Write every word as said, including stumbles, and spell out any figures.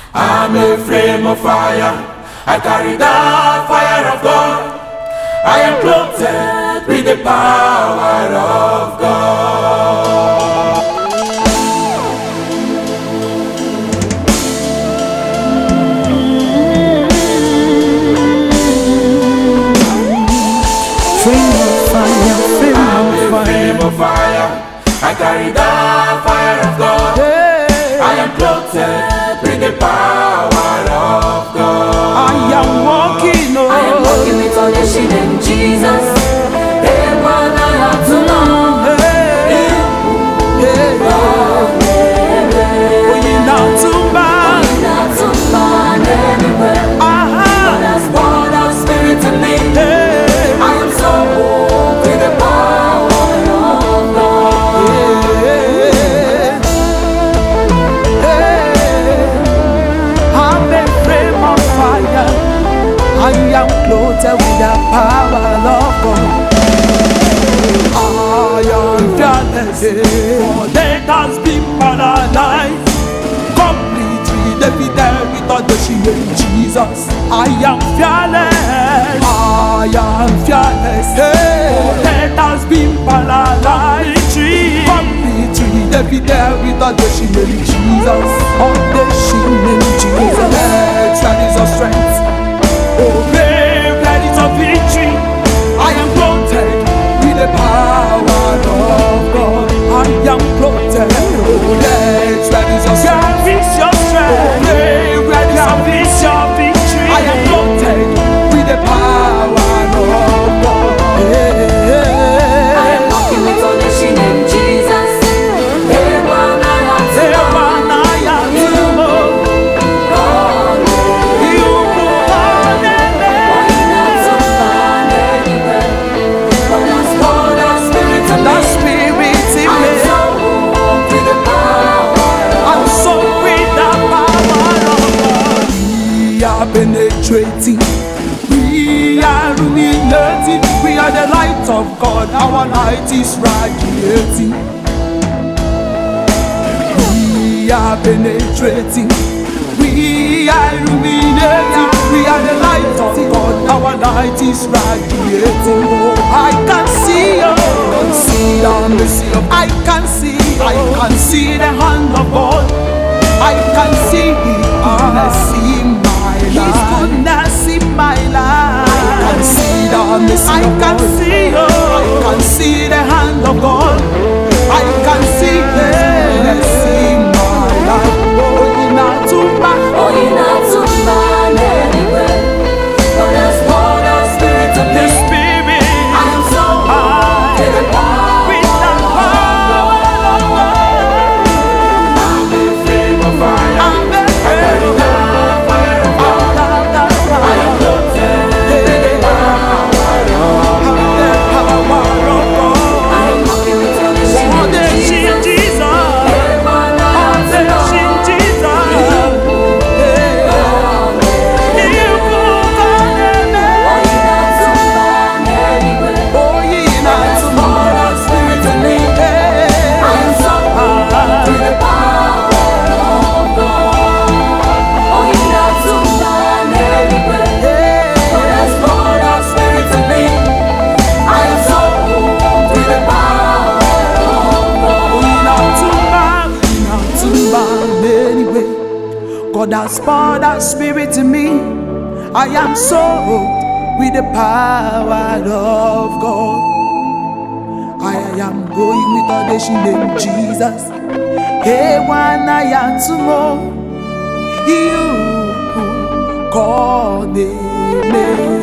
I'm a flame of fire. I carry the fire of God. I am clothed with the power of God. Flame of fire, flame I'm of a fire. flame of fire. I carry the fire of God. Hey. I am clothed with the power of God. I am walking, oh. I am walking with all the shit in Jesus. Hey, one I have to know. Hey, hey, oh, you not too bad. You're not too far anywhere. Aha. God has poured out spirit in me. Hey, I am so moved with the power of God. hey, hey. I'm a flame of fire. I am clothed with the power of God. I am fearless, for death has been paralyzed, completely defeated without the shield in Jesus. I am fearless, I am fearless, for death has been paralyzed, completely defeated without the shield in Jesus. On the shield in Jesus, that is our strength. Oh, babe, that is our victory. I am clothed with the power of God. I am clothed. Oh, yes, that is your strength. Where is your strength? Oh, babe, where is your victory? I am clothed with the power of God. Hey, I am walking with all the shit in Jesus. Hey, one I have to hey, know. man, I am to know. God, You are the you're not too far anywhere. God has poured out spirit in the me. spirit in I am me. so moved with the power I'm of so with the power of God. We are penetrating. We are illuminating. We are the light of God. Our light is radiating. We are penetrating. We are illuminating. We are the light of God. Our light is radiating. Oh, I can see, oh, I can see the mercy of I can see, I can see the hand of God. I can see His goodness in my life. His goodness in my life. I can see the mercy I of can God. see, oh, I can see the hand of God. I can see His goodness in my life. Oh, you're not too bad. Oh, you're not too far anywhere. God has poured out spirit in The me. Spirit. I am so moved with the power With the of power of God. I'm a flame of fire. I'm a I carry the fire of God. I am clothed with the power of God. I am walking with all the shit in Jesus. Hey, one I have to know. Oh, you're not too far anywhere. God has poured out spirit in me. I am so moved with the power of God. Oh, you're not too far anywhere. God has poured out spirit in me. I am so moved with the power of God. God has poured out spirit in me. I am soaked with the power of God. I am going with audition in Jesus. Hey, one I am to know you call me.